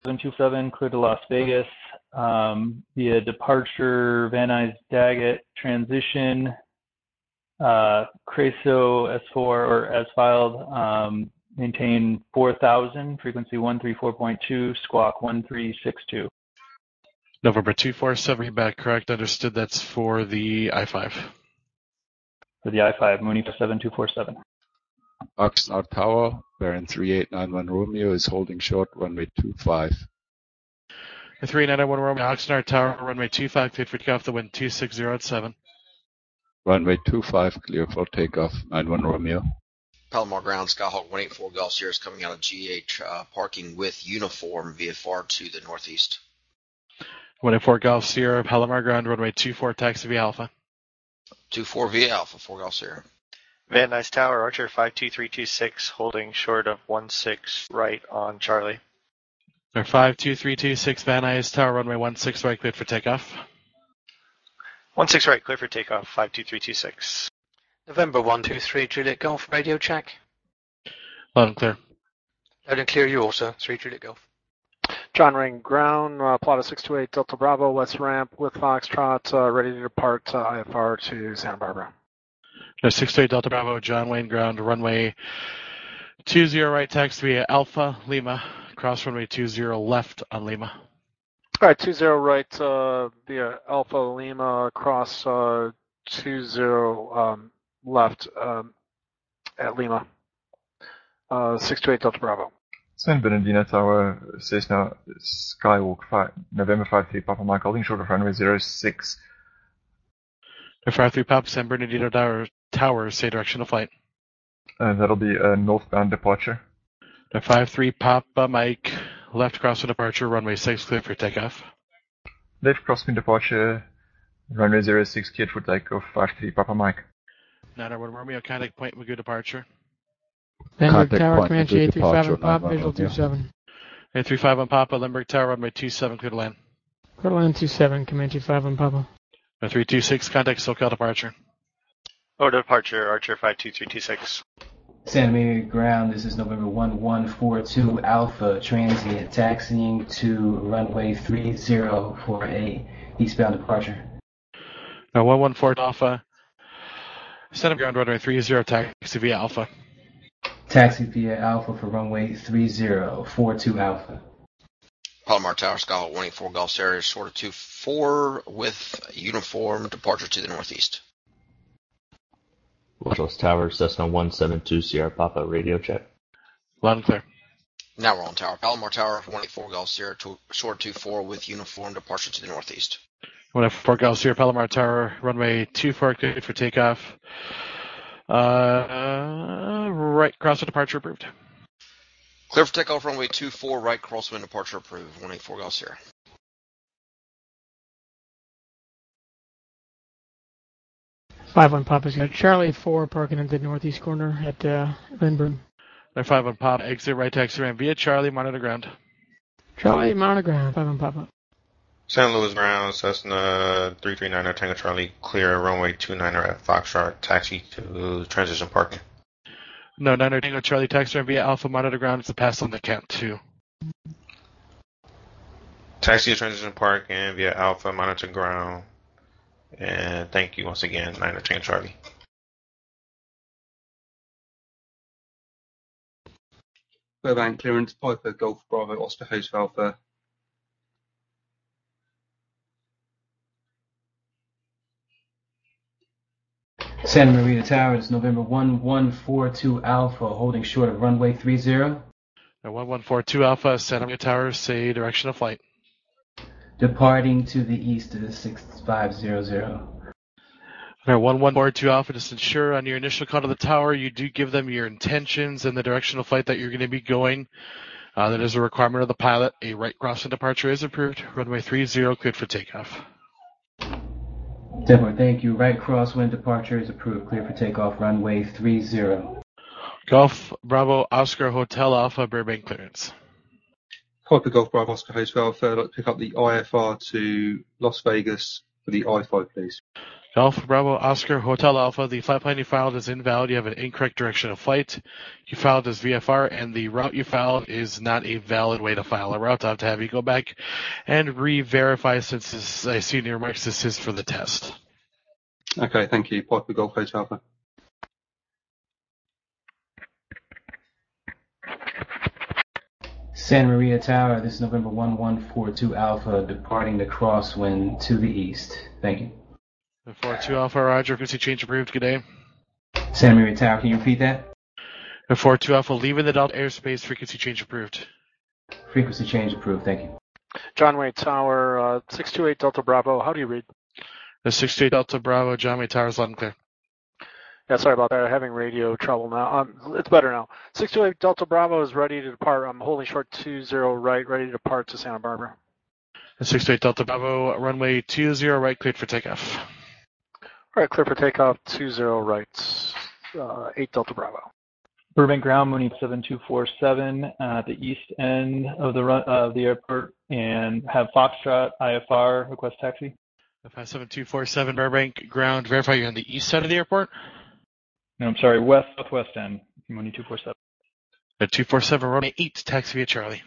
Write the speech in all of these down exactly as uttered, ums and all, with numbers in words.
seven two seven, clear to Las Vegas. Um, via departure, Van Nuys Daggett, transition, uh, Creso S four or as filed, um, maintain four thousand, frequency one three four point two, squawk one three six two. November two four seven, back correct, understood, that's for the I five. For the I five, Mooney for seven two four seven. Oxnard Tower, Baron three eight nine one Romeo is holding short, runway two five. The three nine one Romeo, Oxnard Tower, runway two five, cleared for takeoff, the wind two six zero at seven. Runway two five, clear for takeoff, nine one Romeo. Palomar Ground, Skyhawk one eight four Golf Sierra is coming out of G H, uh, parking with uniform V F R to the northeast. one eight four Golf Sierra, Palomar Ground, runway two four, taxi via Alpha. two four via Alpha, four Golf Sierra. Van Nuys Tower, Archer five two three two six, holding short of one six right on Charlie. Or five two three two six, Van Nuys Tower, runway one six right, cleared for takeoff. one six right, clear for takeoff, five two three two six. November one two three, Juliet Golf, radio check. Loud and clear. Loud and clear you also, three Juliet Golf. John Ring, ground, uh, plot of six two eight Delta Bravo, west ramp with Foxtrot, uh, ready to depart uh, I F R to Santa Barbara. No, six two eight Delta Bravo, John Wayne ground, runway two zero right, taxi via Alpha, Lima, cross runway two zero left on Lima. All right, two zero right uh, via Alpha Lima, cross uh, two zero um, left um, at Lima. Uh, six two eight Delta Bravo. San Bernardino Tower, Cessna Skywalk, five, November five three Papa Mike, holding short of runway zero six. five three Papa, San Bernardino Tower, tower, say direction of flight. Uh, that'll be a northbound departure. five three Papa Mike, left crosswind departure, runway six, clear for takeoff. Left crosswind departure, runway zero six, cleared for takeoff, five three Papa Mike. nine one Romeo, contact point Magoo departure. Limburg Tower, Comanche eight three five on Pop, visual two seven. eight three five on Papa, Limburg Tower, runway two seven, clear to land. Clear to land two seven, Comanche five on Papa. three two six, contact SoCal departure. Order departure, Archer five two three two six. Santa Maria Ground, this is November one one four two Alpha, transient, taxiing to runway three zero for a eastbound departure. Now one one four Alpha, Santa Ground, runway three zero, taxi via Alpha. Taxi via Alpha for runway three zero four two Alpha. Palomar Tower, Skyhawk one eight four Golf Sierra, short of two four with uniform departure to the northeast. Los Angeles Tower, Cessna one seven two Sierra Papa, radio check. Loud and clear. Now we're on tower. Palomar Tower, one eight four Golf Sierra, to, short two four with uniform departure to the northeast. one eight four Golf Sierra, Palomar Tower, runway two four, cleared for takeoff. Uh, right, crosswind departure approved. Clear for takeoff, runway two four, right, crosswind departure approved, one eight four Golf Sierra. five one Papa's got Charlie four parking in the northeast corner at uh, Lindbergh. five one Papa, exit right taxi ramp via Charlie, monitor ground. Charlie, monitor ground, five one Papa. Saint Louis Ground, Cessna three three niner Tango Charlie, clear runway two niner at Foxtrot, taxi to transition parking. No, niner Tango Charlie, taxi ramp via Alpha, monitor ground, it's a pass on the count two. Taxi to transition parking via Alpha, monitor ground. And thank you once again, niner Tango Charlie. Burbank clearance, Piper Golf Bravo, Oscar Host Alpha. Santa Maria Towers, November one one four two Alpha, holding short of runway three zero. Now one one four two Alpha, Santa Maria Towers, say direction of flight. Departing to the east of six five zero zero. Now one one four two Alpha, just ensure on your initial call to the tower, you do give them your intentions and the direction of flight that you're going to be going. Uh, that is a requirement of the pilot. A right crossing departure is approved. Runway three zero, cleared for takeoff. Deborah, thank you. Right crosswind departure is approved. Clear for takeoff, runway three zero. Golf Bravo Oscar Hotel Alpha, Burbank clearance. Piper Golf Bravo, Oscar Host Alpha. I'd like to pick up the I F R to Las Vegas for the I five, please. Golf Bravo Oscar Hotel Alpha, the flight plan you filed is invalid. You have an incorrect direction of flight. You filed as V F R, and the route you filed is not a valid way to file a route. I'll have to have you go back and re-verify since this, I see in your remarks this is for the test. Okay, thank you. Piper Golf Hotel Alpha. Santa Maria Tower, this is November one one four two Alpha, departing the crosswind to the east. Thank you. four two Alpha, Roger. Frequency change approved. Good day. Santa Maria Tower, can you repeat that? four two Alpha, leaving the Delta airspace. Frequency change approved. Frequency change approved. Thank you. John Wayne Tower, uh, six two eight Delta Bravo. How do you read? The six two eight Delta Bravo, John Wayne Tower is loud and clear. Yeah, sorry about that. I'm having radio trouble now. Um, it's better now. six two eight Delta Bravo is ready to depart. I'm holding short two zero right, ready to depart to Santa Barbara. The six two eight Delta Bravo, runway two zero right, cleared for takeoff. All right, clear for takeoff, two zero right, uh, eight Delta Bravo. Burbank ground, Mooney seven two four seven at the east end of the run, uh, the airport, and have Foxtrot I F R request taxi. five seven two four seven Burbank ground, verify you're on the east side of the airport. No, I'm sorry, west southwest end, Mooney two four seven. At two four seven runway eight, taxi via Charlie.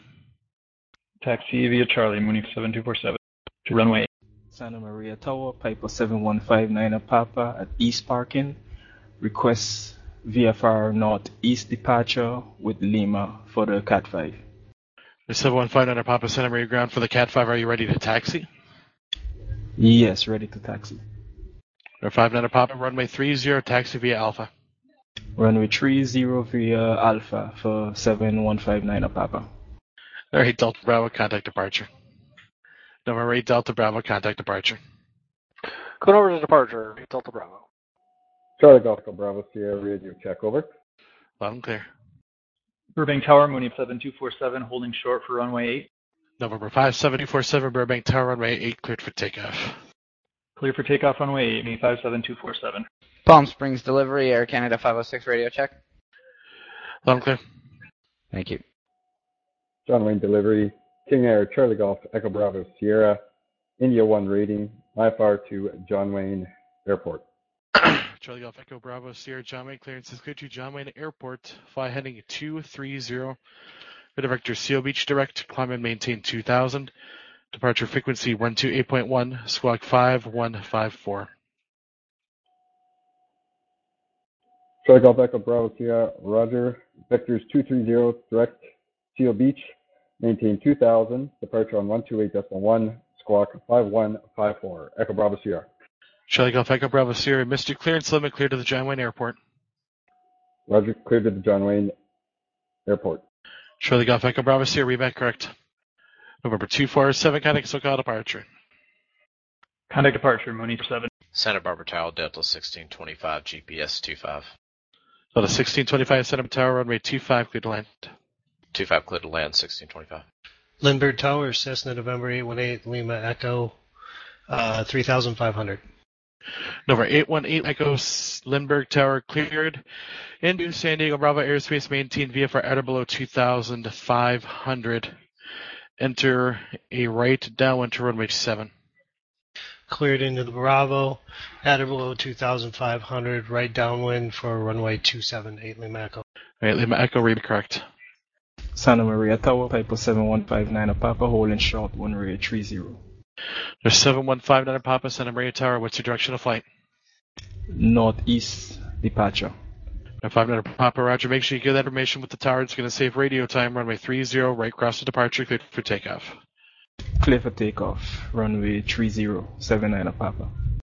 Taxi via Charlie, Mooney seven two four seven to runway eight. Santa Maria Tower, Piper seven one five nine Papa at East Parking. Request V F R Northeast departure with Lima for the Cat five. The seven one five nine Papa, Santa Maria ground for the Cat five. Are you ready to taxi? Yes, ready to taxi. five nine Papa, runway three zero, taxi via Alpha. Runway three zero via Alpha for seven one five nine Papa. All right, Delta Bravo, contact departure. Number eight, Delta Bravo, contact departure. Going over to departure, eight Delta Bravo. Charlie Golf Bravo, Sierra radio check, over. Loud and clear. Burbank Tower, Mooney seven two four seven, holding short for runway eight. November five seven two four seven, Burbank Tower, runway eight, cleared for takeoff. Clear for takeoff, runway eight, Mooney five seven two four seven. Palm Springs delivery, Air Canada five oh six radio check. Loud and clear. Thank you. John Wayne delivery, King Air, Charlie Golf, Echo Bravo, Sierra, India one rating, I F R to John Wayne Airport. Charlie Golf, Echo Bravo, Sierra, John Wayne, clearance is clear to John Wayne Airport. Fly heading two three zero. Director Seal Beach direct, climb and maintain two thousand. Departure frequency one two eight point one, squawk five one five four. Charlie Golf, Echo Bravo, Sierra, Roger. Vectors two three zero, direct, Seal Beach, maintain two thousand. Departure on one two eight point one, squawk five one five four. Echo Bravo, Sierra. Charlie Golf, Echo Bravo, Sierra, Mister Clearance Limit, clear to the John Wayne Airport. Roger, clear to the John Wayne Airport. Charlie Golf, Echo Bravo, Sierra, read back correct. November two four seven, contact SoCal departure. Contact departure, Mooney seven. Santa Barbara Tower, Delta sixteen twenty-five, G P S two five. Delta sixteen twenty-five, Santa Barbara Tower, runway two five, clear to land. two five, clear to land, sixteen twenty-five. Lindbergh Tower, Cessna November eight one eight, Lima Echo, uh, three thousand five hundred. Number eight one eight Echo Lindbergh Tower cleared into San Diego Bravo airspace, maintain V F R at or below two thousand five hundred. Enter a right downwind to runway seven. Cleared into the Bravo, at or below two thousand five hundred, right downwind for runway two seven eight Lima Echo. All right, Lima Echo, read correct. Santa Maria Tower, Piper seven one five nine Papa, holding short, one radio three zero. There's seven one five nine Papa, Santa Maria Tower. What's your direction of flight? Northeast departure. five nine Papa, Roger. Make sure you get that information with the tower. It's going to save radio time. Runway three zero, right cross the departure, clear for takeoff. Clear for takeoff. Runway three zero, seven nine Papa.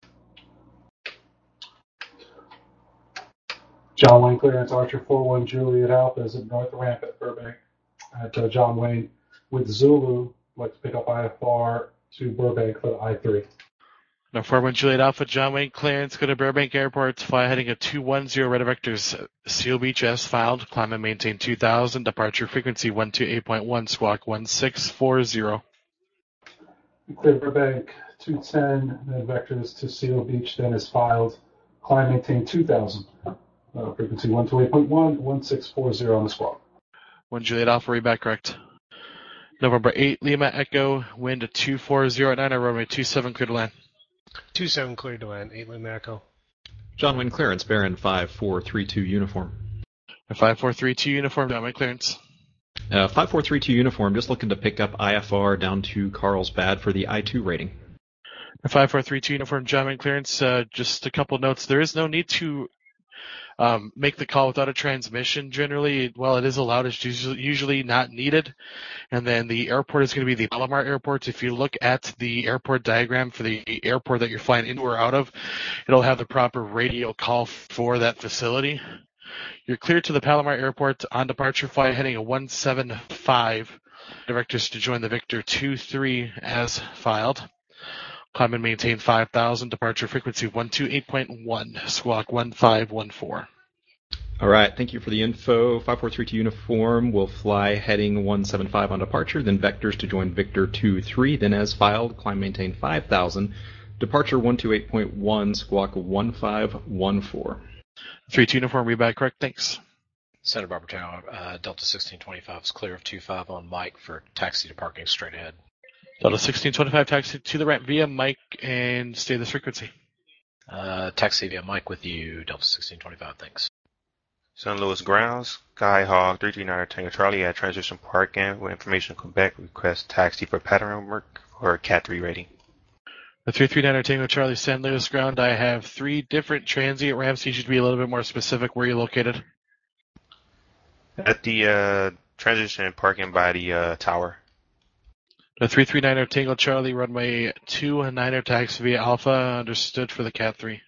John Wayne clearance, Archer four one Juliet Alpha is at North Ramp at Burbank. At uh, John Wayne with Zulu, like to pick up I F R to Burbank for the I three. Now, four one Juliet Alpha, John Wayne clearance, go to Burbank Airport, fly heading at two one zero, red vectors, Seal Beach as filed, climb and maintain two thousand, departure frequency one two eight point one, squawk one six four zero. Clear Burbank two ten, then vectors to Seal Beach, then is filed, climb maintain two thousand, uh, frequency one two eight point one, one six four zero on the squawk. one Juliet Alpha, read back correct. November eight, Lima Echo, wind two four zero nine, runway two seven, clear to land. two seven cleared to land, eight Lima Echo. John Wayne clearance, Baron five four three two uniform. five four three two uniform, John Wayne clearance. Uh, five four three two uniform, just looking to pick up I F R down to Carlsbad for the I two rating. five four three two uniform, John Wayne clearance. Uh, just a couple notes. There is no need to um, make the call without a transmission. Generally, while it is allowed, it's usually, usually not needed. And then the airport is going to be the Palomar Airport. If you look at the airport diagram for the airport that you're flying into or out of, it'll have the proper radio call for that facility. You're cleared to the Palomar Airport on departure flight heading a one seven five. Directors to join the Victor two three as filed. Climb and maintain five thousand. Departure frequency one two eight point one. Squawk one five one four. All right, thank you for the info. five four three two uniform will fly heading one seven five on departure, then vectors to join Victor two three, then as filed, climb maintain five thousand. Departure one two eight point one, squawk one five one four. three two uniform, read back correct, thanks. Santa Barbara Tower, uh, Delta sixteen twenty-five is clear of two five on Mike for taxi to parking straight ahead. Delta sixteen twenty-five, taxi to the ramp via Mike and stay this frequency. Uh, taxi via Mike with you, Delta sixteen twenty-five, thanks. Saint Louis grounds, Skyhawk three three nine Tango Charlie at transition parking with information Quebec. Request taxi for pattern work for Cat three rating. The three three nine Tango Charlie, San Luis ground. I have three different transient ramps. You should be a little bit more specific where you're located. At the uh, transition parking by the uh, tower. The three three nine Tango Charlie, runway two niner taxi via Alpha, understood for the Cat three.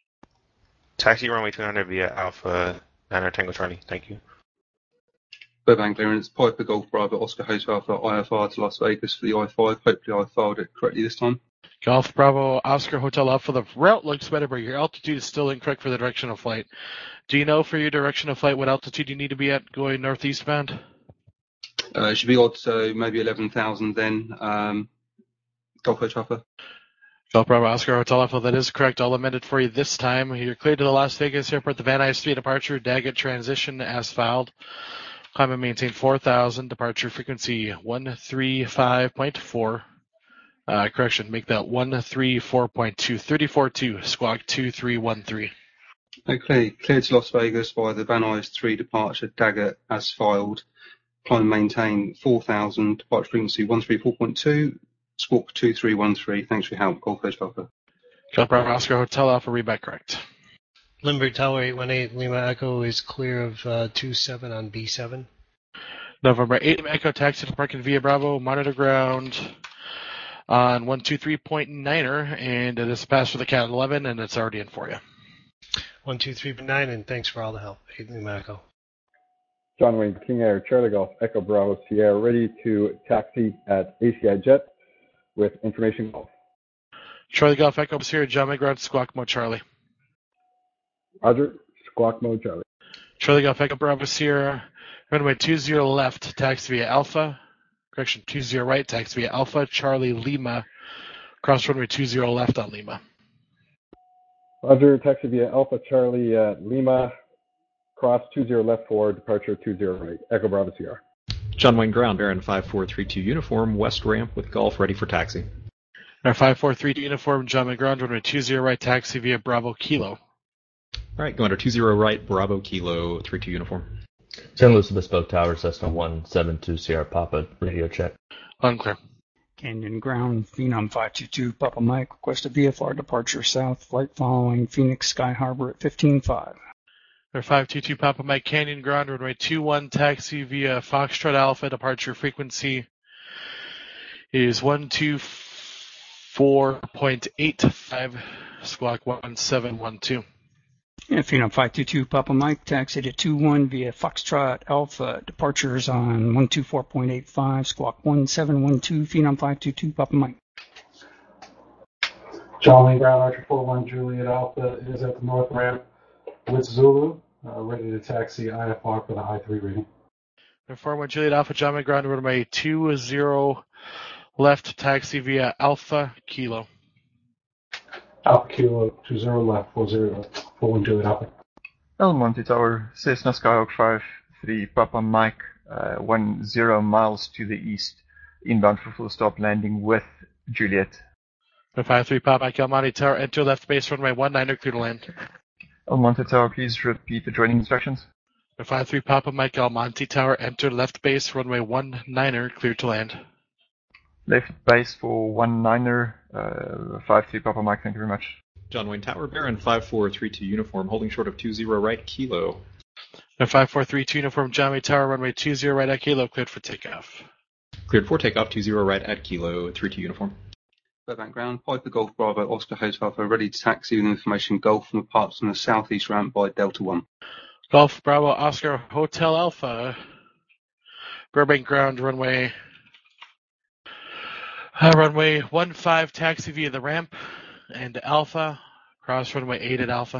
Taxi runway two niner via Alpha niner Tango Charlie, thank you. Burbank clearance, Piper Golf Bravo Oscar Hotel for I F R to Las Vegas for the I five. Hopefully I filed it correctly this time. Golf Bravo Oscar Hotel Alpha, the route looks better, but your altitude is still incorrect for the direction of flight. Do you know for your direction of flight what altitude you need to be at going northeast bound? Uh, it should be odd, so maybe eleven thousand then. Um, Golf Coach Alpha. Golf Bravo Oscar Hotel Alpha, that is correct. I'll amend it for you this time. You're cleared to the Las Vegas Airport, the Van Nuys three departure, Daggett transition as filed. Climb and maintain four thousand, departure frequency one three five point four. Uh, correction, make that one three four point two, thirty-four two, squawk two three one three. Okay, cleared to Las Vegas by the Van Nuys three departure, Daggett as filed. Climb and maintain four thousand, departure frequency one three four point two, squawk two three one three. Thanks for your help, Golf Coach Alpha. Golf Bravo Oscar Hotel Alpha, read back correct. Lindbergh Tower eight one eight Lima Echo is clear of uh, two seven on B seven. November eight Lima Echo, taxi to parking via Bravo, monitor ground on one two three point niner, and it is passed for the Cat eleven, and it's already in for you. one two three point nine, and thanks for all the help. eight Lima Echo. John Wayne King Air Charlie Golf Echo Bravo Sierra ready to taxi at A C I Jet with information golf. Charlie Golf Echo Sierra, John McGrath, Squawk Mo Charlie. Roger, Squawk Mo Charlie. Charlie Golf Echo Bravo Sierra, runway two zero left, taxi via Alpha. Correction, two zero right, taxi via Alpha, Charlie Lima, cross runway two zero left on Lima. Roger, taxi via Alpha Charlie at Lima, cross two zero left for departure two zero right, Echo Bravo Sierra. John Wayne ground, Baron five four three two uniform, west ramp with Golf ready for taxi. Our five four three two uniform, John McGrath, runway two zero right, taxi via Bravo Kilo. All right, go under two zero right, Bravo Kilo three two uniform. San Luis Obispo Tower, Cessna one seven two Sierra Papa, radio check. Unclear. Canyon Ground, Phenom five two two, Papa Mike, request a V F R departure south, flight following Phoenix Sky Harbor at fifteen five. Our five two two Papa Mike, Canyon Ground, runway two one, taxi via Foxtrot Alpha, departure frequency is one two four point eight five, squawk one seven one two. And Phenom five two two, Papa Mike, taxi to two one via Foxtrot Alpha. Departures on one two four point eight five, squawk one seven one two, Phenom five two two, Papa Mike. John Wayne Ground, Archer four one, Juliet Alpha is at the north ramp with Zulu, uh, ready to taxi I F R for the I three reading. four one Juliet Alpha, John McGrath, runway two zero left, taxi via Alpha Kilo. Alpha Kilo, two zero left, four zero, four one Juliet Alpha. El Monte Tower, Cessna Skyhawk five three Papa Mike, uh, one zero miles to the east, inbound for full stop landing with Juliet. five three Papa Mike Almonte Tower, enter left base runway one niner, clear to land. Almonte Tower, please repeat the joining instructions. five three Papa Mike Almonte Tower, enter left base runway one niner, clear to land. Left base for one niner, uh, five three Papa Mike, thank you very much. John Wayne Tower, Baron five four three two uniform, holding short of two zero right, kilo. five four three two uniform, John Wayne Tower, runway two zero right at kilo, cleared for takeoff. Cleared for takeoff, two zero right at kilo, three two uniform. Burbank ground, Piper Golf Bravo, Oscar Hotel for ready to taxi with information Golf from parts on the southeast ramp by Delta one. Golf Bravo Oscar Hotel Alpha, Burbank ground, runway uh, runway one five, taxi via the ramp, and Alpha, cross runway eight at Alpha.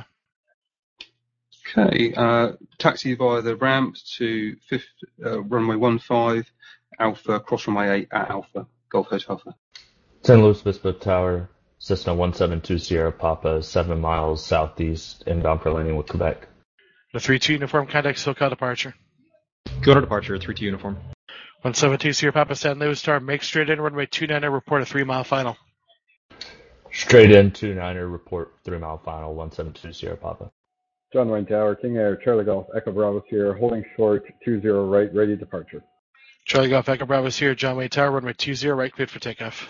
Okay, uh, taxi via the ramp to fifth, uh, runway one five, Alpha, cross runway eight at Alpha, Golf Hotel Alpha. San Luis Obispo Tower, Cessna one seven two Sierra Papa, seven miles southeast, inbound for landing with Quebec. The three two uniform, contact SoCal departure. Kyoto departure, three two uniform. one seven two Sierra Papa, San Luis Tower, make straight in, runway two niner, report a three mile final. Straight in, two niner, report three mile final, one seven two Sierra Papa. John Wayne Tower, King Air, Charlie Golf, Echo Bravo Sierra, holding short, two zero right, ready departure. Charlie Golf, Echo Bravo Sierra, John Wayne Tower, runway two zero right, cleared for takeoff.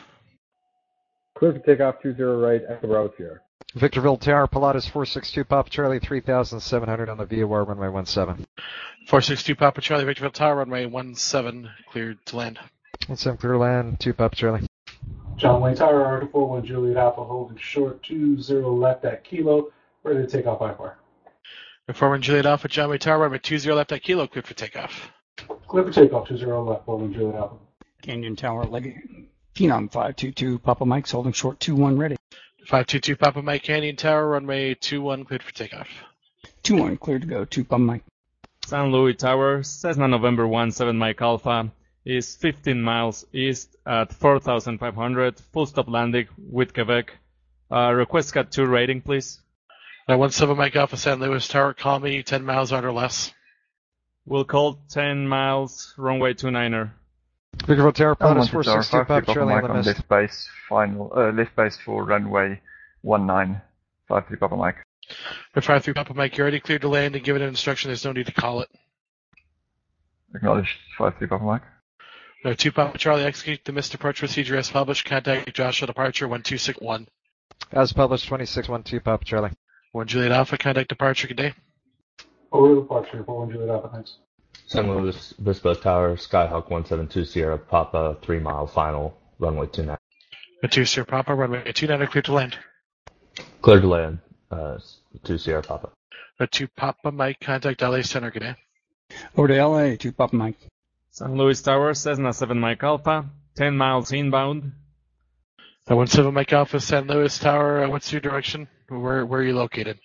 Clear for takeoff, two zero right, Echo Bravo Sierra. Victorville Tower, Pilatus four six two Papa Charlie, three thousand seven hundred on the V O R, runway one seven. four six two Papa Charlie, Victorville Tower, runway one seven, cleared to land. one seven, clear to land, two Papa Charlie. John Wayne Tower, Article four one Juliet Alpha, holding short, two zero left at kilo, ready to take off I F R. four one Juliet Alpha, John Wayne Tower, runway two zero left at kilo, cleared for takeoff. Clear for takeoff, two zero left, four one Juliet Alpha. Canyon Tower, Leg- Phenom five two two Papa Mike's holding short, two one ready. five two two Papa Mike, Canyon Tower, runway two one, cleared for takeoff. two one, cleared to go, two Papa Mike. San Luis Tower, Cessna November one seven Mike Alpha, is fifteen miles east at four thousand five hundred, full stop landing with Quebec. Uh, request cat two rating, please. Uh, one seven Mike Alpha, San Luis Tower, call me ten miles out or less. We'll call ten miles, runway two niner. Victorville Tower, Pilatus Almonte four Tower, six two five Papa three Charlie on Papa the Mike on mist. left base, final, uh, left base for runway one nine, five three Papa Mike. five three Papa Mike, you're already cleared to land and given an instruction, there's no need to call it. Acknowledged, five three Papa Mike. No, two Papa Charlie, execute the missed departure procedure as published, contact Joshua departure one two six one. As published, twenty-six one two Papa Charlie. one Juliet Alpha, contact departure, good day. Over departure, four one Juliet Alpha, thanks. San Luis Obispo Tower, Skyhawk one seven two Sierra Papa, three mile final, runway two nine. two Sierra Papa, runway two niner, clear to land. Clear to land, uh, two Sierra Papa. two Papa Mike, contact L A Center, good day. Over to L A, two Papa Mike. San Luis Tower, Cessna seven Mike Alpha, ten miles inbound. Uh, one seven Mike Alpha, San Luis Tower, uh, what's your direction? Where, where are you located?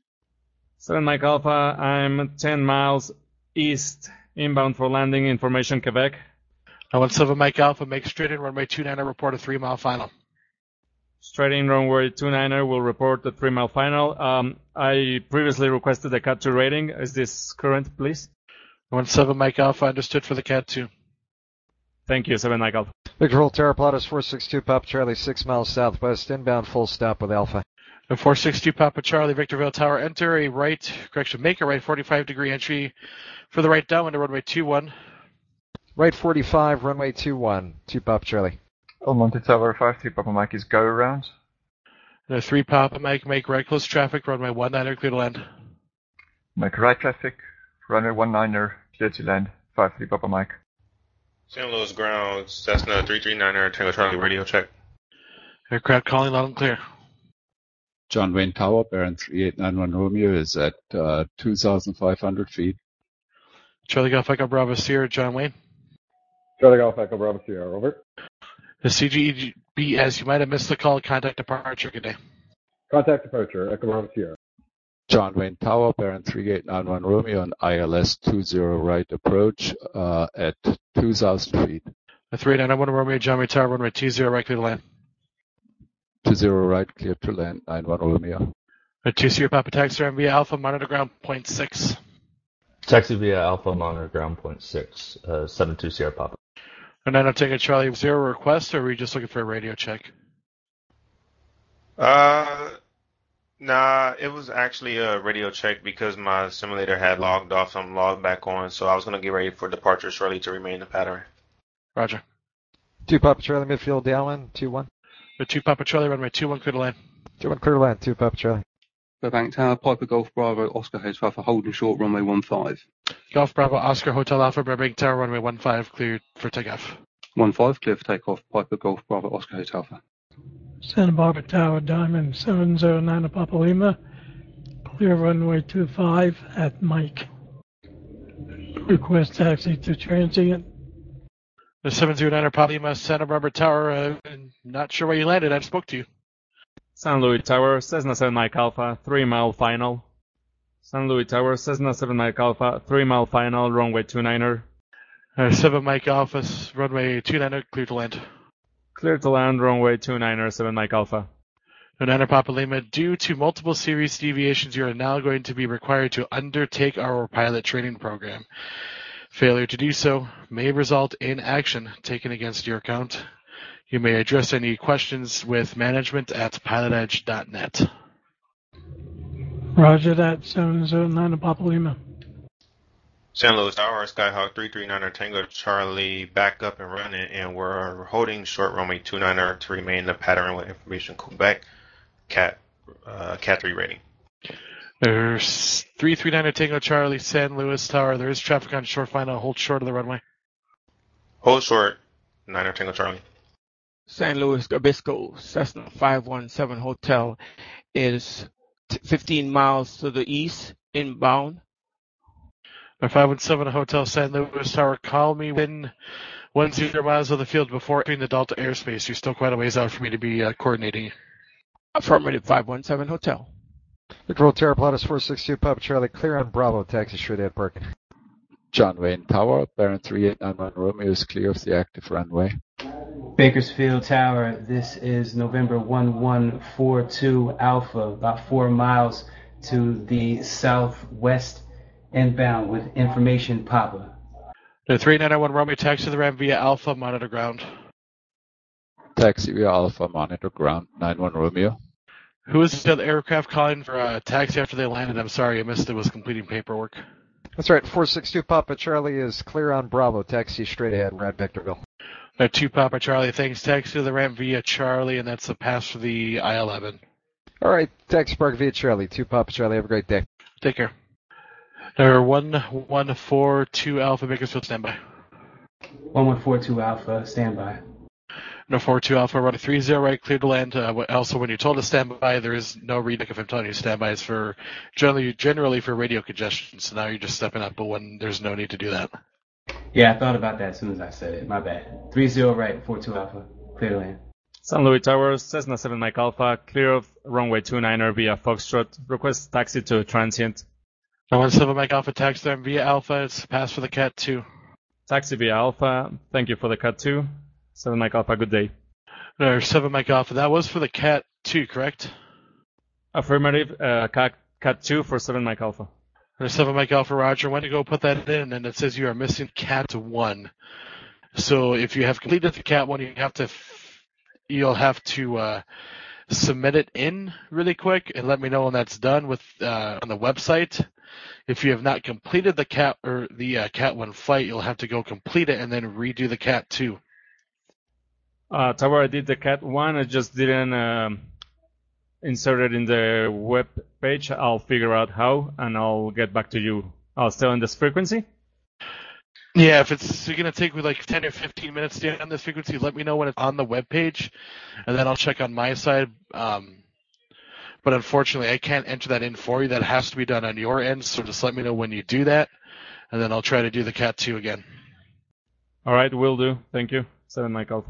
seven Mike Alpha, I'm ten miles east, inbound for landing, information Quebec. Uh, one seven Mike Alpha, make straight in, runway two niner, report a three mile final. Straight in, runway two niner will report the three mile final. Um, I previously requested a cat two rating. Is this current, please? one seven Mike Alpha, understood for the cat two. Thank you, seven Mike Alpha. Victorville Tower, Pilatus four six two Papa Charlie, six miles southwest, inbound full stop with Alpha. And four six two Papa Charlie, Victorville Tower, enter a right, correction, make a right forty-five degree entry for the right downwind to runway two one. Right forty-five, runway two one, two Papa Charlie. Almonte Tower, five three Papa Mike is go around. And a three Papa Mike, make right close traffic, runway one niner, clear to land. Make right traffic, runway one niner, clear to land, five three Papa Mike. San Luis ground, Cessna three three niner, Tango Charlie, radio check. Aircraft calling loud and clear. John Wayne Tower, Baron three eight nine one Romeo is at uh, two thousand five hundred feet. Charlie Golf Echo Bravo Sierra, John Wayne. Charlie Golf Echo Bravo Sierra, over. The C G E B S, you might have missed the call, contact departure, good day. Contact departure, Echo Bravo Sierra. John Wayne Tower, Baron three eight nine one Romeo on I L S two zero right approach uh, at two thousand feet. The three eight nine one Romeo, John Wayne Tower, runway two zero right, clear to land. two zero right, clear to land, nine one Romeo. A two Sierra Papa taxi around via Alpha, monitor ground point six. Taxi via Alpha, monitor ground point six, uh, seven two Sierra Papa. And then I'm taking Charlie zero request, or are we just looking for a radio check? Uh, nah, it was actually a radio check because my simulator had logged off, so I'm logged back on. So I was gonna get ready for departure shortly to remain the pattern. Roger. Two Papa Charlie midfield downwind, two one. The two Papa Charlie runway two one clear to land. two one clear to land, two Papa Charlie. Burbank Tower, Piper Golf Bravo, Oscar Hotel for holding short, runway one five. Golf Bravo, Oscar Hotel Alpha, Burbank Tower, runway one five, cleared for takeoff. one five, clear for takeoff, Piper Golf Bravo, Oscar Hotel for. Santa Barbara Tower, Diamond seven zero nine Papa Lima, clear runway two five at Mike. Request taxi to transient. The seven zero nine Papa Lima, Santa Barbara Tower, uh, not sure where you landed, I spoke to you. San Luis Tower, Cessna seven Mike Alpha, three mile final. San Luis Tower, Cessna seven Mike Alpha, three mile final, runway two niner. Uh, seven Mike Alpha, runway two niner, clear to land. Clear to land, runway two niner, seven Mike Alpha. two niner Papa Lima, due to multiple series deviations, you are now going to be required to undertake our pilot training program. Failure to do so may result in action taken against your account. You may address any questions with management at pilot edge dot net. Roger that, seven zero nine Papa Lima. San Luis Tower, Skyhawk three three nine Tango Charlie, back up and running, and we're holding short runway two niner to remain the pattern with information Quebec, Cat, uh, Cat three rating. There's three three nine Tango Charlie, San Luis Tower. There is traffic on short final. Hold short of the runway. Hold short, niner Tango Charlie. San Luis Obispo, Cessna five one seven Hotel is t- fifteen miles to the east, inbound. My five one seven Hotel San Luis Tower, call me within one zero miles of the field before entering the Delta airspace. You're still quite a ways out for me to be uh, coordinating. Affirmative, five one seven Hotel. Control Terra Pilatus four six two Papa Charlie, clear on Bravo, taxi straight at parking. John Wayne Tower, Baron three eight nine one Romeo is clear of the active runway. Bakersfield Tower, this is November one one four two Alpha, about four miles to the southwest inbound with information Papa. The three nine one Romeo, taxi the ramp via Alpha, monitor ground. Taxi via Alpha, monitor ground, nine one Romeo. Who is the other aircraft calling for a taxi after they landed? I'm sorry, I missed it. Was completing paperwork. That's right, four six two Papa Charlie is clear on Bravo, taxi straight ahead, we're at Victorville. Uh, two Papa Charlie, thanks. Taxi to the ramp via Charlie, and that's a pass for the I eleven. All right, taxi park via Charlie, two Papa Charlie, have a great day. Take care. Number one one four two Alpha, Bakersfield, standby. one one four two Alpha, standby. No four two Alpha, running three zero right, clear to land. Uh, also, when you're told to stand by, there is no readback if I'm telling you to stand by. It's for generally generally for radio congestion. So now you're just stepping up, but when there's no need to do that. Yeah, I thought about that as soon as I said it. My bad. three zero right, four two Alpha, clear to land. San Luis Tower, Cessna seven Mike Alpha, clear of runway two niner via Foxtrot. Request taxi to transient. I want seven Mike Alpha, taxi there via Alpha. It's pass for the Cat two. Taxi via Alpha. Thank you for the Cat two. seven Mike Alpha, good day. No, seven Mike Alpha. That was for the Cat two, correct? Affirmative. Uh, Cat, Cat two for seven Mike Alpha. There's seven Mike Alpha, Roger. When to go put that in, and it says you are missing Cat one. So if you have completed the Cat one, you have to, you'll have to uh, submit it in really quick and let me know when that's done with uh, on the website. If you have not completed the Cat or the uh, Cat one flight, you'll have to go complete it and then redo the Cat two. Uh, Tower, I did the Cat one. I just didn't um, insert it in the web page. I'll figure out how, and I'll get back to you. I'll stay on this frequency. Yeah, if it's going to take me like ten or fifteen minutes to get on this frequency, let me know when it's on the web page, and then I'll check on my side. Um, but unfortunately, I can't enter that in for you. That has to be done on your end, so just let me know when you do that, and then I'll try to do the Cat two again. All right, will do. Thank you. seven Mike Alpha.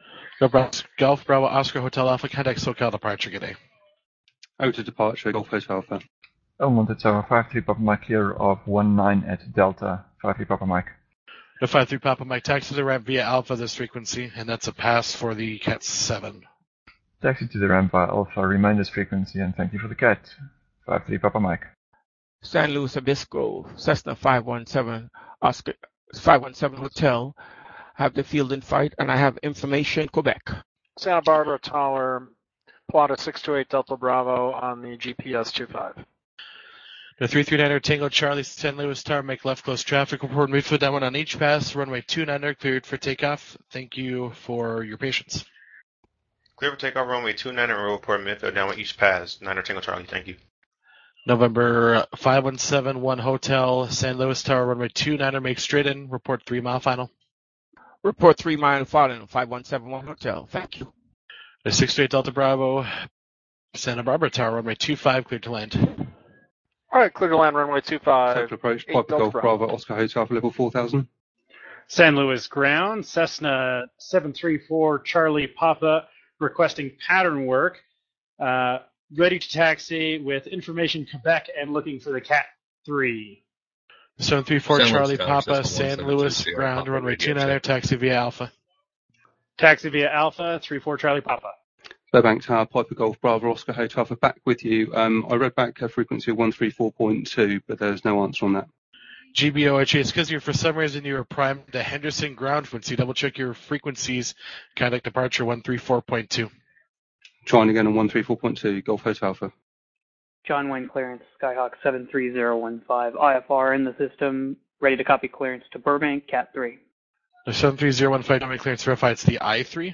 Golf Bravo Oscar Hotel Alpha, contact SoCal departure, good day. Out to departure, Golf Hotel Alpha. Elmont Tower, five three Papa Mike, clear of one nine at Delta, five three Papa Mike. The five three Papa Mike, taxi to the ramp via Alpha this frequency, and that's a pass for the Cat seven. Taxi to the ramp via Alpha, remain this frequency, and thank you for the Cat, five three Papa Mike. San Luis Obispo, Cessna five one seven, Oscar five one seven Hotel. Have the field in fight, and I have information Quebec. Santa Barbara Tower, Pilatus six two eight Delta Bravo on the G P S two five. The three three niner Tango Charlie San Luis Tower, make left close traffic report. Midfield downwind on each pass. Runway two niner cleared for takeoff. Thank you for your patience. Clear for takeoff, runway two niner, report midfield downwind each pass. Niner Tango Charlie, thank you. November five one seven one Hotel, San Luis Tower, runway two niner, make straight in. Report three mile final. Report three mile final, five one seven one Hotel. Thank you. The six two eight Delta Bravo, Santa Barbara Tower, runway two five, cleared to land. All right, clear to land, runway two five. Sector approach, Piper Golf Bravo, Oscar Hotel for level four thousand. San Luis ground, Cessna seven three four Charlie Papa requesting pattern work. Uh, ready to taxi with information Quebec and looking for the Cat three. seven three four San Charlie Luis Tower, Papa, Cessna San Luis one seven two zero, ground, Papa runway radio two niner, check. taxi via Alpha. Taxi via Alpha, three four Charlie Papa. Burbank Tower, Piper Golf Bravo, Oscar Hotel for back with you. Um, I read back a frequency of one three four point two, but there's no answer on that. G B O H, it's because you're, for some reason, you were primed to Henderson ground frequency. Double check your frequencies. Contact departure one three four point two. Trying again on one three four point two, Golf Hotel Alpha. John Wayne clearance, Skyhawk seven three zero one five, I F R in the system, ready to copy clearance to Burbank, Cat three. The seven three zero one five, clearance verified. It's the I three.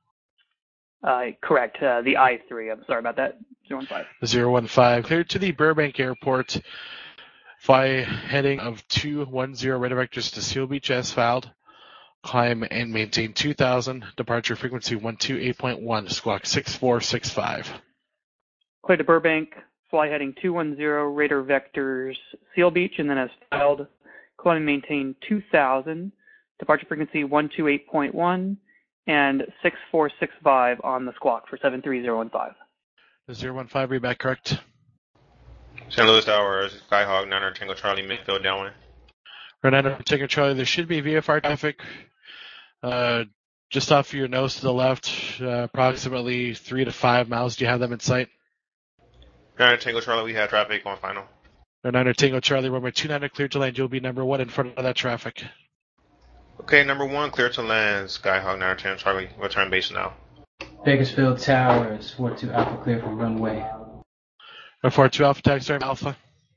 Uh, correct, uh, the I three. I'm sorry about that. zero one five. zero one five, cleared to the Burbank Airport. Fly heading of two one zero, radar vectors to Seal Beach as filed. Climb and maintain two thousand. Departure frequency one two eight point one, squawk six four six five. Clear to Burbank, fly heading two one zero, radar vectors Seal Beach, and then as filed, climb and maintain two thousand. Departure frequency one two eight point one. And six four six five on the squawk for seven three zero one five. The zero one five, read back correct. San Luis Tower, Skyhawk, niner Tango Charlie, midfield downwind. Niner Tango Charlie, there should be V F R traffic uh, just off your nose to the left, uh, approximately three to five miles. Do you have them in sight? niner Tango Charlie, we have traffic on final. Niner Tango Charlie, runway two niner, cleared to land. You'll be number one in front of that traffic. Okay, number one, clear to land, Skyhawk, niner Tango Charlie, return base now. Bakersfield Towers, four two Alpha clear for runway. four two Alpha, taxi Alpha.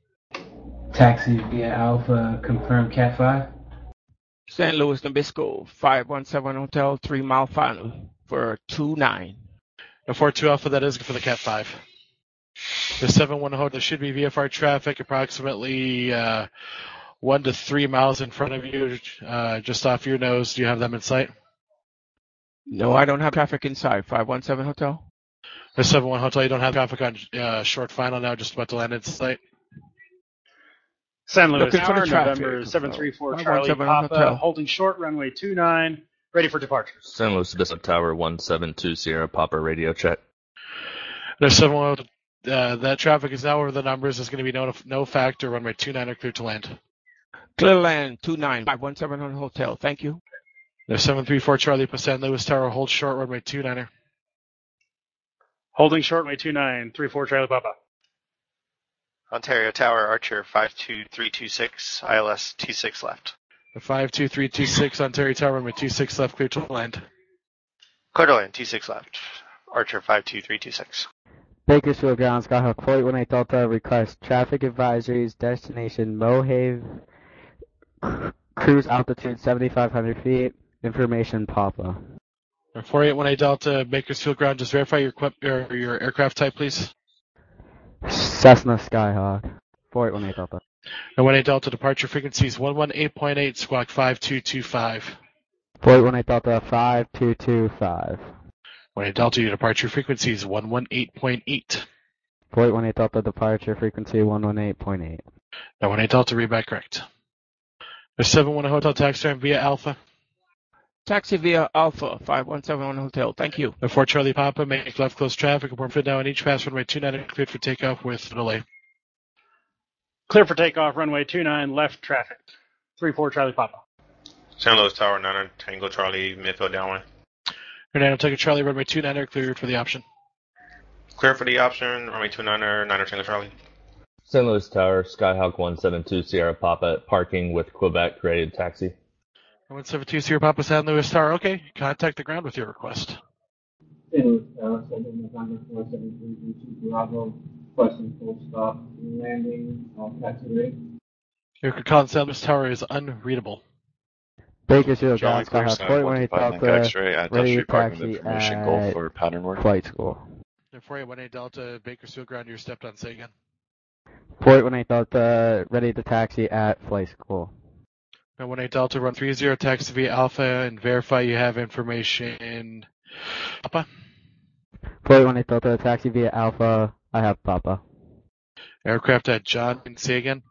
Taxi via Alpha, confirm Cat five. San Luis Nabisco, five one seven Hotel, three mile final for two nine. four two Alpha, that is for the Cat five. The seven one Hotel, there should be V F R traffic approximately uh, one to three miles in front of you, uh, just off your nose. Do you have them in sight? No, I don't have traffic inside. five one seven Hotel. The seven one Hotel, you don't have traffic on uh, short final now, just about to land in sight. San Luis Looking for Tower, the traffic. November seven three four five one Charlie seven Papa, Hotel. holding short, runway two nine, ready for departure. San Luis Obispo Tower, one seven two zero, Papa radio check. There's seven one Hotel. Uh, that traffic is now over the numbers. There's going to be no no factor. Runway two nine are clear to land. Clear land, two nine, five one seven Hotel. Thank you. There's seven three four Charlie San Luis Tower, hold short, runway two niner. Holding short, runway two nine, three four Charlie Papa. Ontario Tower, Archer five two three two six, I L S T six left. The five two three two six Ontario Tower, runway two six left, clear to land. Clear to land, T six left. Archer five two three two six. Bakersfield ground, Skyhawk four eight one eight Delta, request traffic advisories, destination Mohave, cruise altitude seventy-five hundred feet, information Papa. four eight one eight Delta, Bakersfield ground, just verify your equip, or your aircraft type, please. Cessna Skyhawk, four eight one eight Delta. And one eight Delta, departure frequencies one one eight point eight, squawk five two two five. four eight one eight Delta, five two two five. one eight Delta, your departure frequency is one one eight point eight. four eight one eight Delta, departure frequency one one eight point eight. Now one eight Delta, read back correct. There's seven one Hotel taxi time via Alpha. Taxi via Alpha, five one seven one Hotel. Thank you. The four Charlie Papa, make left close traffic, report fit now on each pass, runway two nine, cleared for takeoff with delay. Clear for takeoff, runway two nine, left traffic, three four Charlie Papa. San Luis Tower, niner Tango Charlie, midfield downwind. Hernando Tango Charlie, runway two niner, cleared for the option. Clear for the option, runway two niner, niner Tango Charlie. San Luis Tower, Skyhawk one seven two Sierra Papa, parking with Quebec, ready to taxi. one seven two Sierra Papa, San Luis Tower, okay. Contact the ground with your request. Saint Louis Tower, seven November four seven three three two Bravo, question full stop landing, uh, taxi rate. Your call in Saint Louis Tower is unreadable. Bakersfield Charlie Ground Sky Clear Hawk Sky forty-one one two five eight Mike Delta, X-ray at Dust ready to Street Parking with taxi information goal at for pattern work. Flight School. four eight one eight Delta, Bakersfield Ground, you're stepped on. Say again. four eight one eight Delta, ready to taxi at Flight School. nine one eight Delta, run three zero, taxi via Alpha, and verify you have information. Papa? four eight one eight Delta, taxi via Alpha, I have Papa. Aircraft at John, say again.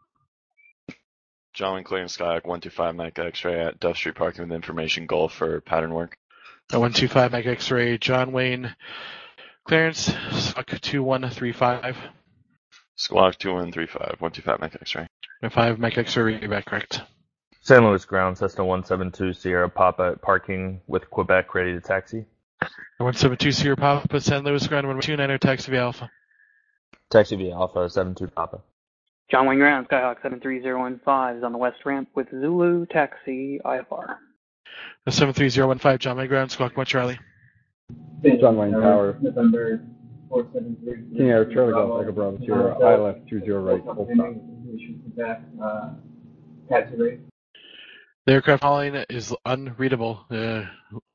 John Wayne Clear and Skyhawk one two five Mike X-ray at Duff Street Parking with information goal for pattern work. one two five Mike X-ray, John Wayne, clearance, Squawk two one three five. Squawk two one three five, one two five Mike X-ray. five Mike X-ray, read back correct. Saint Louis Ground, Cessna one seven two Sierra Papa at parking with Quebec, ready to taxi. one seven two Sierra Papa, Saint Louis Ground, one two nine taxi via Alpha. Taxi via Alpha, seven two Papa. John Wayne Ground, Skyhawk seven three zero one five is on the west ramp with Zulu, taxi, I F R. seven three zero one five, John Wayne Ground, Squawk one Charlie. John Wayne Tower. November four seven three. King Air Charlie Golf Echo Bravo Sierra, I L F two zero right, full stop. Quebec, uh, taxi rate. The aircraft calling is unreadable. Uh,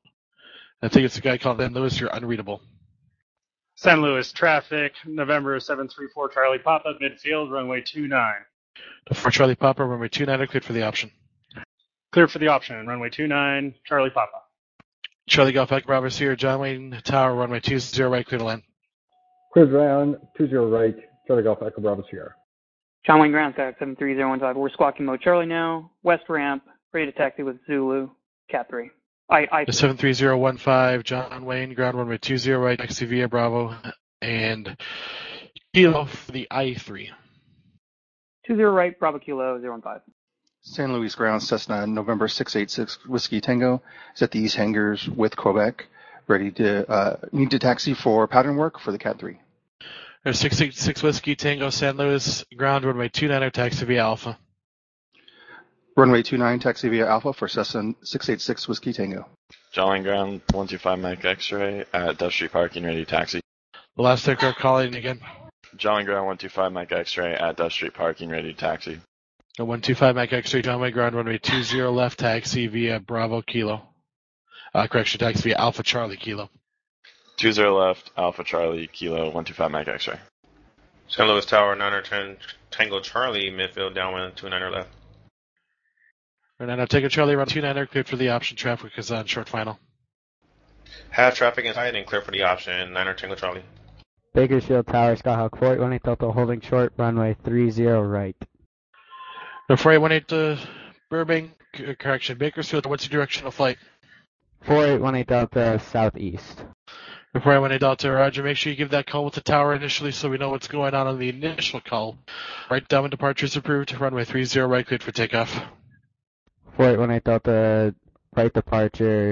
I think it's the guy called Saint Louis, you're unreadable. Saint Louis traffic, November seven three four Charlie Papa, midfield, runway two nine. For Charlie Papa, runway two nine, cleared for the option. Clear for the option, runway two nine, Charlie Papa. Charlie Golf Echo Bravo Sierra, John Wayne Tower, runway two zero right, clear to land. Clear ground, two zero right, Charlie Golf Echo Bravo Sierra. John Wayne Ground, Skyhawk seven three zero one five, we're squawking mode Charlie now, west ramp, ready to taxi with Zulu, Cat three. I, I The seven three zero one five, John Wayne, ground runway two zero right, taxi via Bravo, and Kilo for the I three. two zero right, Bravo Kilo, zero one five. Saint Louis Ground, Cessna, November six eight six Whiskey Tango is at the East Hangars with Quebec, ready to, uh, need to taxi for pattern work for the Cat three. There's six eight six Whiskey Tango, Saint Louis, ground runway two nine, taxi via Alpha. Runway two nine, taxi via Alpha for Cessna six eight six Whiskey Tango. John Wayne Ground, one two five Mike X-ray at Duff Street Parking, ready to taxi. The last aircraft calling again. John Wayne Ground, one two five Mike X-ray at Duff Street Parking, ready to taxi. one two five Mike X-ray, John Wayne ground runway two zero left, taxi via Bravo Kilo. Uh, correction, taxi via Alpha Charlie Kilo. two zero left, Alpha Charlie Kilo, one two five Mike X-ray. Saint Louis Tower, nine ten Tango Charlie, midfield, downwind, two niner left. And then I'll take a Charlie around two niner, cleared for the option, traffic is on short final. Have traffic inside and clear for the option, niner Tango Charlie. Bakersfield Tower, Skyhawk four eight one eight Delta, holding short, runway three zero right. The four eight one eight uh, Burbank, uh, correction, Bakersfield, what's your direction of flight? four eight one eight Delta, southeast. The four eight one eight Delta, Roger, make sure you give that call with the tower initially so we know what's going on on the initial call. Right down when departure is approved, runway three zero right, cleared for takeoff. four eight one eight Delta, right departure,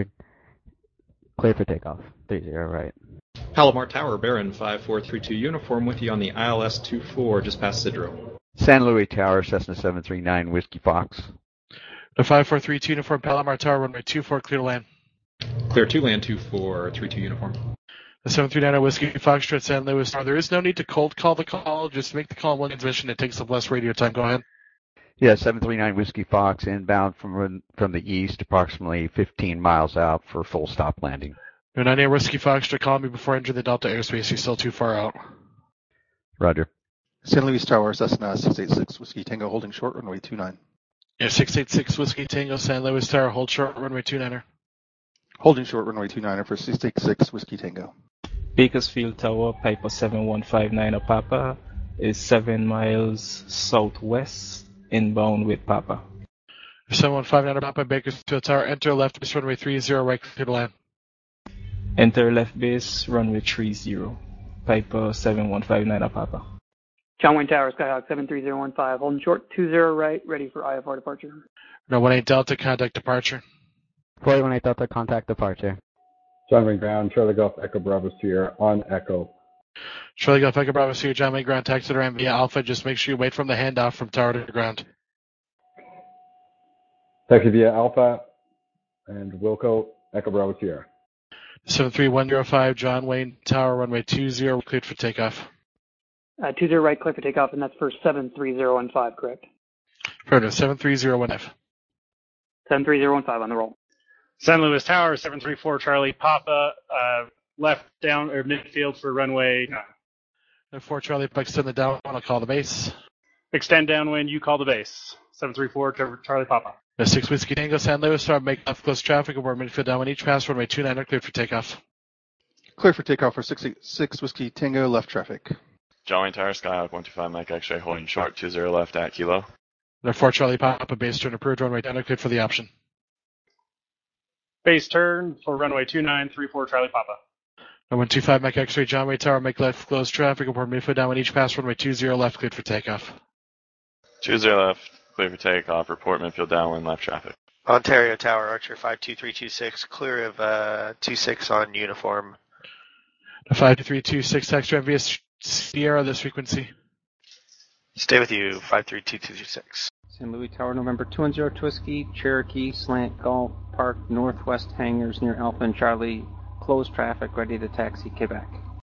clear for takeoff, three zero right. Palomar Tower, Baron five four three two uniform with you on the I L S two four just past Sidro. San Luis Tower, Cessna seven three nine Whiskey Fox. The five four three two uniform, Palomar Tower, runway two four, clear to land. Clear to land, two four three two uniform. The seven three nine Whiskey Foxtrot, San Luis Tower. There is no need to cold call the call, just make the call in one transmission. It takes up less radio time. Go ahead. Yeah, seven three nine Whiskey Fox, inbound from from the east, approximately fifteen miles out for full stop landing. No nine eight Whiskey Foxtrot, call me before entering the Delta airspace. You're still too far out. Roger. Saint Louis Tower, Cessna six eight six Whiskey Tango, holding short, runway two nine. Yeah, six eight six Whiskey Tango, San Luis Tower, hold short, runway two niner. Holding short, runway two niner for six eight six Whiskey Tango. Bakersfield Tower, Piper seven one five nine Papa, is seven miles southwest, inbound with Papa. seven one five nine Papa, Bakersfield Tower, enter left base, runway three zero, right, clear to land. Enter left base, runway three zero, Piper seven one five nine Papa. John Wayne Tower, Skyhawk seven three zero one five, holding short, two zero right, ready for I F R departure. No one eight Delta, contact departure. four eight one eight Delta, contact departure. John Wayne Ground, Charlie Golf Echo Bravo Sierra, on Echo. Charlie Golf Echo Bravo Sierra, John Wayne Ground, taxi to ramp via Alpha. Just make sure you wait from the handoff from tower to ground. Taxi via Alpha and Wilco Echo Bravo Sierra. seven three one zero five, John Wayne Tower, runway two zero, cleared for takeoff. Uh, two zero right, clear for takeoff, and that's for seven three zero one five, correct? Further, seven three zero one five. seven three zero one five on the roll. San Luis Tower, seven three four Charlie Papa, uh, left down or midfield for runway nine. And four Charlie Papa, extend the down, I'll call the base. Extend downwind, you call the base. seven three four Charlie Papa. The six Whiskey Tango, San Luis Tower, make left close traffic, aboard midfield downwind each pass, runway two nine, cleared for takeoff. Clear for takeoff for six, six Whiskey Tango, left traffic. John Wayne Tower, Skyhawk one two five Mike X-ray, holding short two zero left at Kilo. And four Charlie Papa, base turn approved, runway down, cleared for the option. Base turn for runway two nine three four Charlie Papa. one two five Mike X-ray, John Wayne Tower, make left close traffic, aboard midfield downwind each pass, runway two zero left, cleared for takeoff. two zero left, clear for takeoff, report midfield downwind left traffic. Ontario Tower, Archer five two three two six, clear of uh, two six on uniform. five two three two six, X-ray via Sierra, this frequency. Stay with you, five three two two six. San Luis Tower, November two one zero Whiskey, Cherokee, Slant Golf Park, Northwest Hangars near Alpha and Charlie. Closed traffic, ready to taxi Quebec.